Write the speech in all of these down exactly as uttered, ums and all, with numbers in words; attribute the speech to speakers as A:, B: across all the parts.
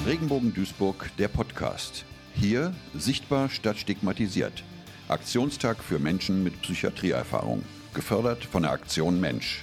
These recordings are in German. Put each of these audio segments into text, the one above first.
A: Regenbogen Duisburg, der Podcast. Hier sichtbar statt stigmatisiert. Aktionstag für Menschen mit Psychiatrieerfahrung. Gefördert von der Aktion Mensch.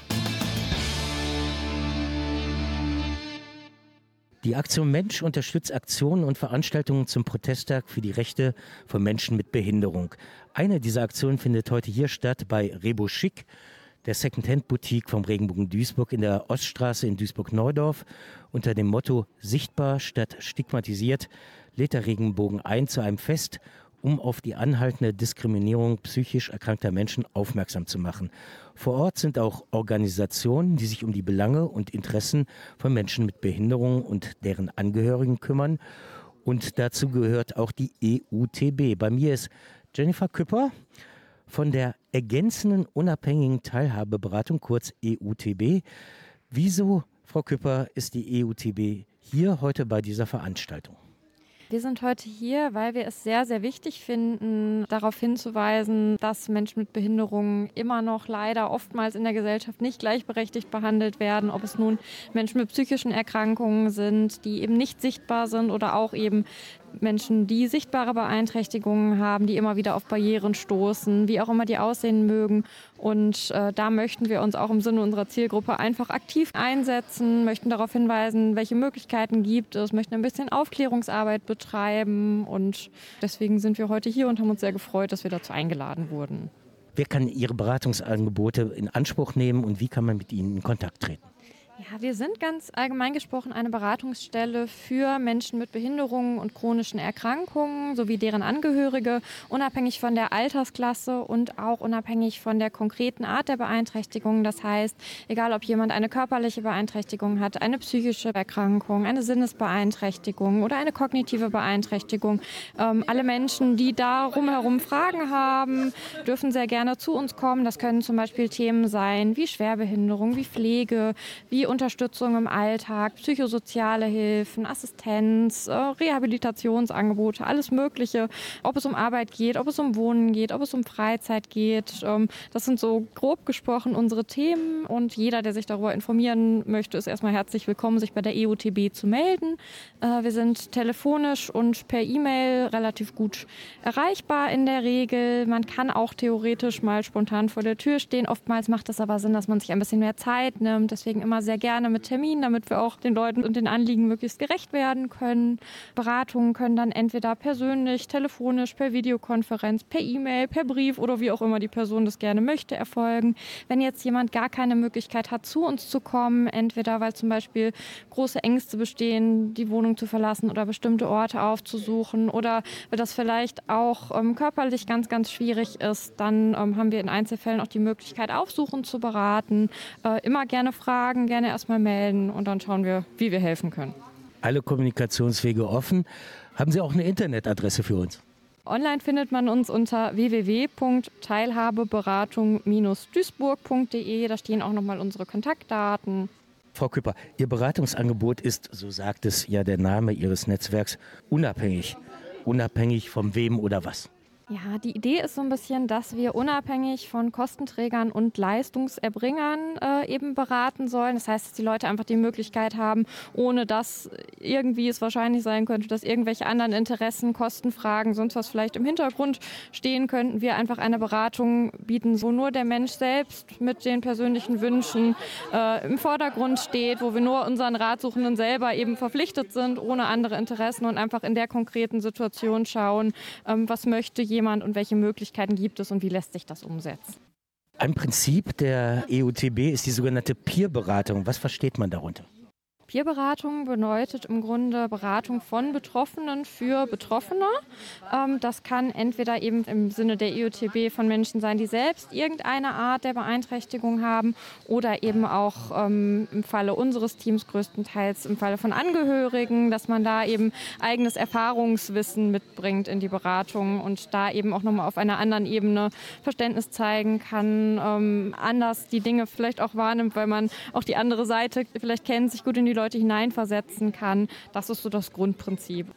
B: Die Aktion Mensch unterstützt Aktionen und Veranstaltungen zum Protesttag für die Rechte von Menschen mit Behinderung. Eine dieser Aktionen findet heute hier statt bei Rebo Chic, der Secondhand-Boutique vom Regenbogen Duisburg in der Oststraße in Duisburg-Neudorf. Unter dem Motto Sichtbar statt stigmatisiert lädt der Regenbogen ein zu einem Fest, um auf die anhaltende Diskriminierung psychisch erkrankter Menschen aufmerksam zu machen. Vor Ort sind auch Organisationen, die sich um die Belange und Interessen von Menschen mit Behinderung und deren Angehörigen kümmern. Und dazu gehört auch die E U T B. Bei mir ist Jennifer Küpper von der Ergänzenden Unabhängigen Teilhabeberatung, kurz E U T B. Wieso, Frau Küpper, ist die E U T B hier heute bei dieser Veranstaltung?
C: Wir sind heute hier, weil wir es sehr, sehr wichtig finden, darauf hinzuweisen, dass Menschen mit Behinderungen immer noch leider oftmals in der Gesellschaft nicht gleichberechtigt behandelt werden, ob es nun Menschen mit psychischen Erkrankungen sind, die eben nicht sichtbar sind, oder auch eben Menschen, die sichtbare Beeinträchtigungen haben, die immer wieder auf Barrieren stoßen, wie auch immer die aussehen mögen. Und äh, da möchten wir uns auch im Sinne unserer Zielgruppe einfach aktiv einsetzen, möchten darauf hinweisen, welche Möglichkeiten gibt es, möchten ein bisschen Aufklärungsarbeit betreiben. Und deswegen sind wir heute hier und haben uns sehr gefreut, dass wir dazu eingeladen wurden.
B: Wer kann Ihre Beratungsangebote in Anspruch nehmen und wie kann man mit Ihnen in Kontakt treten?
C: Ja, wir sind ganz allgemein gesprochen eine Beratungsstelle für Menschen mit Behinderungen und chronischen Erkrankungen sowie deren Angehörige, unabhängig von der Altersklasse und auch unabhängig von der konkreten Art der Beeinträchtigung. Das heißt, egal ob jemand eine körperliche Beeinträchtigung hat, eine psychische Erkrankung, eine Sinnesbeeinträchtigung oder eine kognitive Beeinträchtigung, ähm, alle Menschen, die da rumherum Fragen haben, dürfen sehr gerne zu uns kommen. Das können zum Beispiel Themen sein wie Schwerbehinderung, wie Pflege, wie Unterstützung im Alltag, psychosoziale Hilfen, Assistenz, Rehabilitationsangebote, alles Mögliche. Ob es um Arbeit geht, ob es um Wohnen geht, ob es um Freizeit geht. Das sind so grob gesprochen unsere Themen. Und jeder, der sich darüber informieren möchte, ist erstmal herzlich willkommen, sich bei der E U T B zu melden. Wir sind telefonisch und per E-Mail relativ gut erreichbar in der Regel. Man kann auch theoretisch mal spontan vor der Tür stehen. Oftmals macht es aber Sinn, dass man sich ein bisschen mehr Zeit nimmt. Deswegen immer sehr gerne mit Terminen, damit wir auch den Leuten und den Anliegen möglichst gerecht werden können. Beratungen können dann entweder persönlich, telefonisch, per Videokonferenz, per E-Mail, per Brief oder wie auch immer die Person das gerne möchte, erfolgen. Wenn jetzt jemand gar keine Möglichkeit hat, zu uns zu kommen, entweder weil zum Beispiel große Ängste bestehen, die Wohnung zu verlassen oder bestimmte Orte aufzusuchen, oder weil das vielleicht auch ähm, körperlich ganz, ganz schwierig ist, dann ähm, haben wir in Einzelfällen auch die Möglichkeit, aufsuchen zu beraten. Äh, immer gerne fragen, gerne erstmal melden und dann schauen wir, wie wir helfen können.
B: Alle Kommunikationswege offen. Haben Sie auch eine Internetadresse für uns?
C: Online findet man uns unter w w w punkt teilhabeberatung Bindestrich duisburg punkt d e. Da stehen auch nochmal unsere Kontaktdaten.
B: Frau Küpper, Ihr Beratungsangebot ist, so sagt es ja der Name Ihres Netzwerks, unabhängig. Unabhängig von wem oder was?
C: Ja, die Idee ist so ein bisschen, dass wir unabhängig von Kostenträgern und Leistungserbringern äh, eben beraten sollen. Das heißt, dass die Leute einfach die Möglichkeit haben, ohne dass irgendwie es wahrscheinlich sein könnte, dass irgendwelche anderen Interessen, Kostenfragen, sonst was vielleicht im Hintergrund stehen könnten, wir einfach eine Beratung bieten, wo nur der Mensch selbst mit den persönlichen Wünschen äh, im Vordergrund steht, wo wir nur unseren Ratsuchenden selber eben verpflichtet sind, ohne andere Interessen, und einfach in der konkreten Situation schauen, ähm, was möchte jemand jemand und welche Möglichkeiten gibt es und wie lässt sich das umsetzen.
B: Ein Prinzip der E U T B ist die sogenannte Peer-Beratung. Was versteht man darunter?
C: Peerberatung bedeutet im Grunde Beratung von Betroffenen für Betroffene. Ähm, das kann entweder eben im Sinne der E U T B von Menschen sein, die selbst irgendeine Art der Beeinträchtigung haben, oder eben auch ähm, im Falle unseres Teams größtenteils im Falle von Angehörigen, dass man da eben eigenes Erfahrungswissen mitbringt in die Beratung und da eben auch nochmal auf einer anderen Ebene Verständnis zeigen kann, ähm, anders die Dinge vielleicht auch wahrnimmt, weil man auch die andere Seite vielleicht kennt, sich gut in die Leute hineinversetzen kann. Das ist so das Grundprinzip.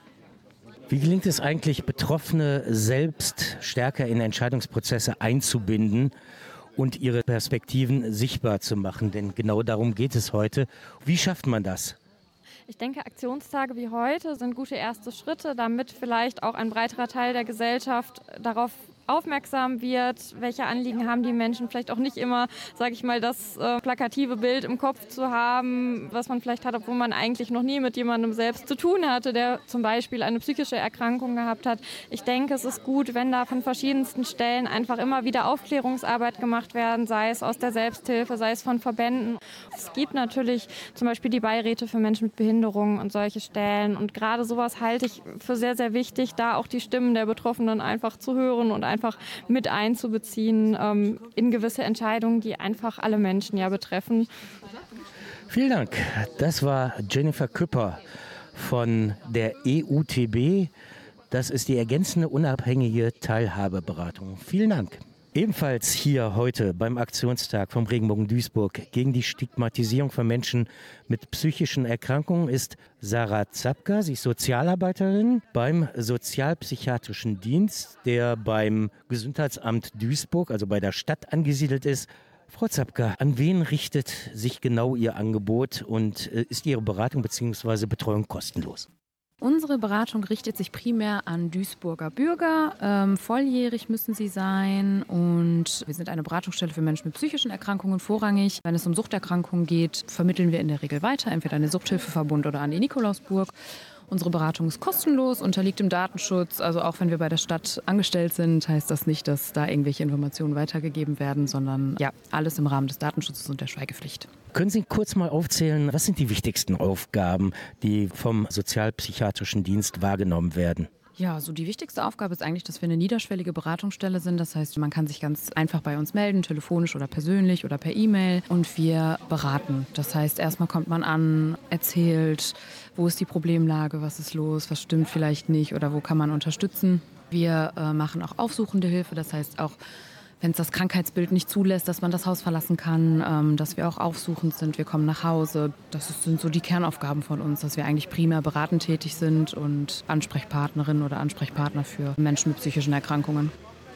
B: Wie gelingt es eigentlich, Betroffene selbst stärker in Entscheidungsprozesse einzubinden und ihre Perspektiven sichtbar zu machen? Denn genau darum geht es heute. Wie schafft man das?
C: Ich denke, Aktionstage wie heute sind gute erste Schritte, damit vielleicht auch ein breiterer Teil der Gesellschaft darauf aufmerksam wird, welche Anliegen haben die Menschen, vielleicht auch nicht immer, sage ich mal, das äh, plakative Bild im Kopf zu haben, was man vielleicht hat, obwohl man eigentlich noch nie mit jemandem selbst zu tun hatte, der zum Beispiel eine psychische Erkrankung gehabt hat. Ich denke, es ist gut, wenn da von verschiedensten Stellen einfach immer wieder Aufklärungsarbeit gemacht werden, sei es aus der Selbsthilfe, sei es von Verbänden. Es gibt natürlich zum Beispiel die Beiräte für Menschen mit Behinderungen und solche Stellen, und gerade sowas halte ich für sehr, sehr wichtig, da auch die Stimmen der Betroffenen einfach zu hören und einfach einfach mit einzubeziehen ähm, in gewisse Entscheidungen, die einfach alle Menschen ja betreffen.
B: Vielen Dank. Das war Jennifer Küpper von der E U T B. Das ist die ergänzende unabhängige Teilhabeberatung. Vielen Dank. Ebenfalls hier heute beim Aktionstag vom Regenbogen Duisburg gegen die Stigmatisierung von Menschen mit psychischen Erkrankungen ist Sarah Zapka. Sie ist Sozialarbeiterin beim Sozialpsychiatrischen Dienst, der beim Gesundheitsamt Duisburg, also bei der Stadt, angesiedelt ist. Frau Zapka, an wen richtet sich genau Ihr Angebot und ist Ihre Beratung bzw. Betreuung kostenlos?
D: Unsere Beratung richtet sich primär an Duisburger Bürger. Ähm, volljährig müssen sie sein, und wir sind eine Beratungsstelle für Menschen mit psychischen Erkrankungen vorrangig. Wenn es um Suchterkrankungen geht, vermitteln wir in der Regel weiter, entweder an den Suchthilfeverbund oder an die Nikolausburg. Unsere Beratung ist kostenlos, unterliegt dem Datenschutz. Also auch wenn wir bei der Stadt angestellt sind, heißt das nicht, dass da irgendwelche Informationen weitergegeben werden, sondern ja, alles im Rahmen des Datenschutzes und der Schweigepflicht.
B: Können Sie kurz mal aufzählen, was sind die wichtigsten Aufgaben, die vom Sozialpsychiatrischen Dienst wahrgenommen werden?
D: Ja, so die wichtigste Aufgabe ist eigentlich, dass wir eine niederschwellige Beratungsstelle sind. Das heißt, man kann sich ganz einfach bei uns melden, telefonisch oder persönlich oder per E-Mail, und wir beraten. Das heißt, erstmal kommt man an, erzählt, wo ist die Problemlage, was ist los, was stimmt vielleicht nicht oder wo kann man unterstützen. Wir äh, machen auch aufsuchende Hilfe, das heißt auch, wenn es das Krankheitsbild nicht zulässt, dass man das Haus verlassen kann, ähm, dass wir auch aufsuchend sind, wir kommen nach Hause. Das ist, sind so die Kernaufgaben von uns, dass wir eigentlich primär beratend tätig sind und Ansprechpartnerin oder Ansprechpartner für Menschen mit psychischen Erkrankungen.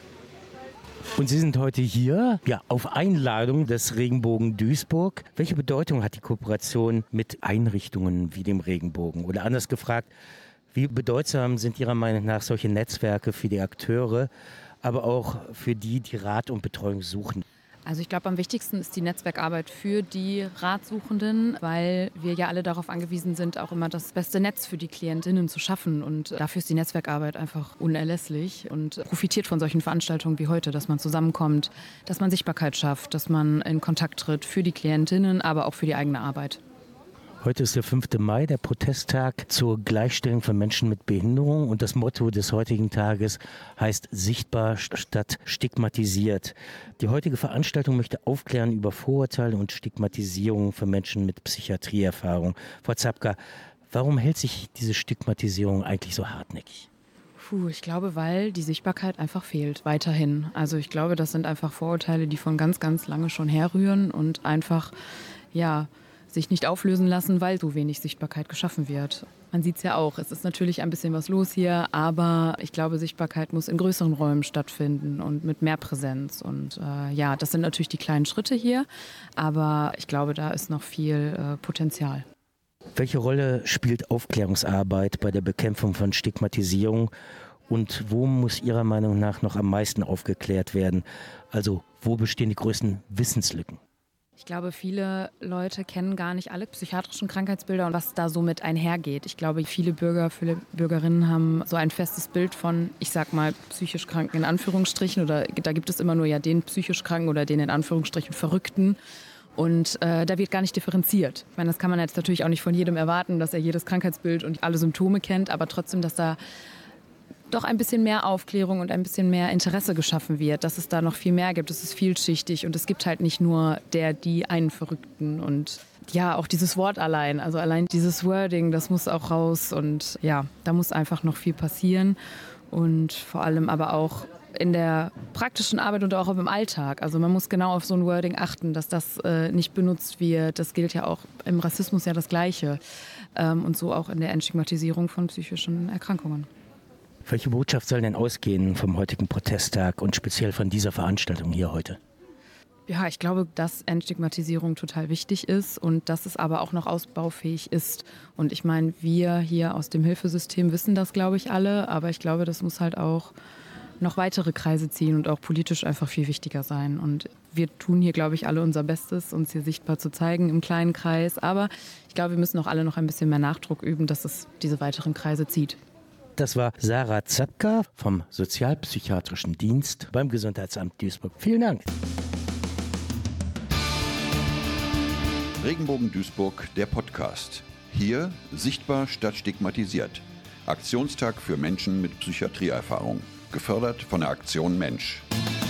B: Und Sie sind heute hier, ja, auf Einladung des Regenbogen Duisburg. Welche Bedeutung hat die Kooperation mit Einrichtungen wie dem Regenbogen? Oder anders gefragt, wie bedeutsam sind Ihrer Meinung nach solche Netzwerke für die Akteure, aber auch für die, die Rat und Betreuung suchen?
D: Also ich glaube, am wichtigsten ist die Netzwerkarbeit für die Ratsuchenden, weil wir ja alle darauf angewiesen sind, auch immer das beste Netz für die Klientinnen zu schaffen. Und dafür ist die Netzwerkarbeit einfach unerlässlich und profitiert von solchen Veranstaltungen wie heute, dass man zusammenkommt, dass man Sichtbarkeit schafft, dass man in Kontakt tritt für die Klientinnen, aber auch für die eigene Arbeit.
B: Heute ist der fünfte Mai, der Protesttag zur Gleichstellung von Menschen mit Behinderung, und das Motto des heutigen Tages heißt sichtbar statt stigmatisiert. Die heutige Veranstaltung möchte aufklären über Vorurteile und Stigmatisierung von Menschen mit Psychiatrieerfahrung. Frau Zapka, warum hält sich diese Stigmatisierung eigentlich so hartnäckig?
D: Puh, ich glaube, weil die Sichtbarkeit einfach fehlt, weiterhin. Also ich glaube, das sind einfach Vorurteile, die von ganz, ganz lange schon herrühren und einfach, ja, sich nicht auflösen lassen, weil so wenig Sichtbarkeit geschaffen wird. Man sieht es ja auch, es ist natürlich ein bisschen was los hier, aber ich glaube, Sichtbarkeit muss in größeren Räumen stattfinden und mit mehr Präsenz. Und äh, ja, das sind natürlich die kleinen Schritte hier, aber ich glaube, da ist noch viel äh, Potenzial.
B: Welche Rolle spielt Aufklärungsarbeit bei der Bekämpfung von Stigmatisierung, und wo muss Ihrer Meinung nach noch am meisten aufgeklärt werden? Also wo bestehen die größten Wissenslücken?
D: Ich glaube, viele Leute kennen gar nicht alle psychiatrischen Krankheitsbilder und was da so mit einhergeht. Ich glaube, viele Bürger, viele Bürgerinnen haben so ein festes Bild von, ich sag mal, psychisch Kranken in Anführungsstrichen, oder da gibt es immer nur ja den psychisch Kranken oder den in Anführungsstrichen Verrückten. Und äh, da wird gar nicht differenziert. Ich meine, das kann man jetzt natürlich auch nicht von jedem erwarten, dass er jedes Krankheitsbild und alle Symptome kennt, aber trotzdem, dass da doch ein bisschen mehr Aufklärung und ein bisschen mehr Interesse geschaffen wird, dass es da noch viel mehr gibt. Es ist vielschichtig und es gibt halt nicht nur der, die einen Verrückten, und ja, auch dieses Wort allein, also allein dieses Wording, das muss auch raus, und ja, da muss einfach noch viel passieren, und vor allem aber auch in der praktischen Arbeit und auch im Alltag. Also man muss genau auf so ein Wording achten, dass das äh, nicht benutzt wird. Das gilt ja auch im Rassismus ja das Gleiche, ähm, und so auch in der Entstigmatisierung von psychischen Erkrankungen.
B: Welche Botschaft soll denn ausgehen vom heutigen Protesttag und speziell von dieser Veranstaltung hier heute?
D: Ja, ich glaube, dass Entstigmatisierung total wichtig ist und dass es aber auch noch ausbaufähig ist. Und ich meine, wir hier aus dem Hilfesystem wissen das, glaube ich, alle. Aber ich glaube, das muss halt auch noch weitere Kreise ziehen und auch politisch einfach viel wichtiger sein. Und wir tun hier, glaube ich, alle unser Bestes, uns hier sichtbar zu zeigen im kleinen Kreis. Aber ich glaube, wir müssen auch alle noch ein bisschen mehr Nachdruck üben, dass es diese weiteren Kreise zieht.
B: Das war Sarah Zapka vom Sozialpsychiatrischen Dienst beim Gesundheitsamt Duisburg. Vielen Dank.
A: Regenbogen Duisburg, der Podcast. Hier sichtbar statt stigmatisiert. Aktionstag für Menschen mit Psychiatrieerfahrung. Gefördert von der Aktion Mensch.